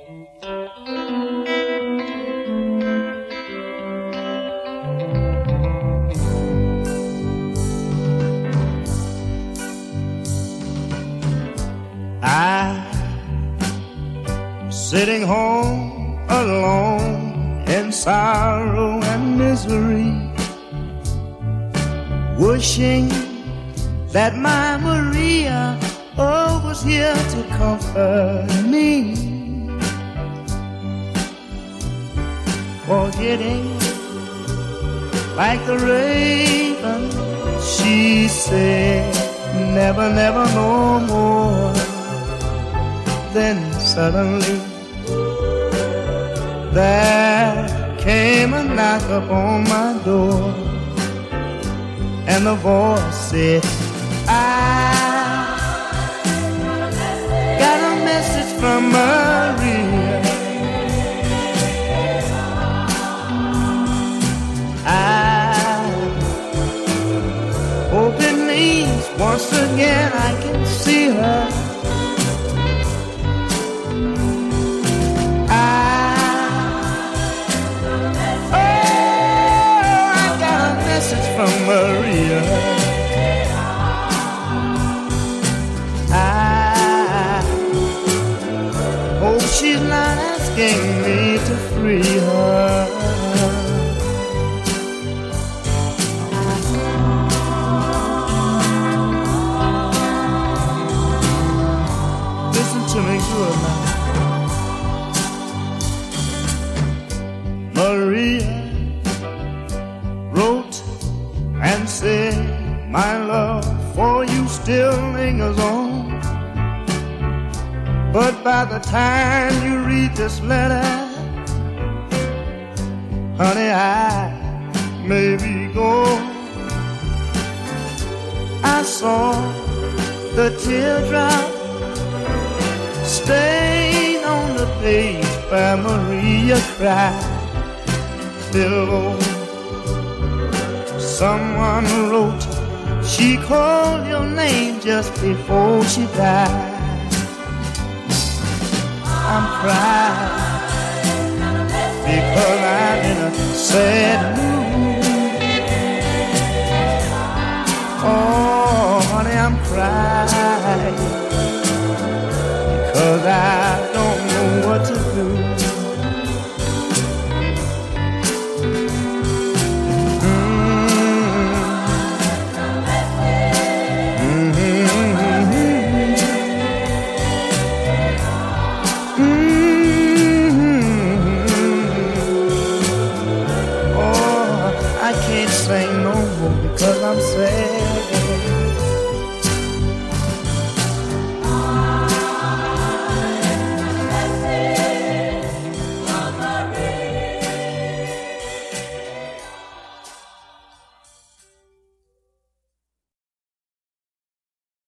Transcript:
Sitting home alone in sorrow and misery, wishing that my Maria was here to comfort me. Forgetting like the raven, she said, never, never, no more. Then suddenly there came a knock upon my door, and the voice said, I got a message from Maria. I hope it means once again I can see her. From Maria, I hope she's not asking me to free her. Listen to me good now. Maria wrote and said, my love for you still lingers on. But by the time you read this letter, honey, I may be gone. I saw the teardrop stain on the page where Maria cried. Below, someone wrote, she called your name just before she died. I'm crying because I'm in a sad mood. Oh, honey, I'm crying because I don't know what to do. Because I'm sad.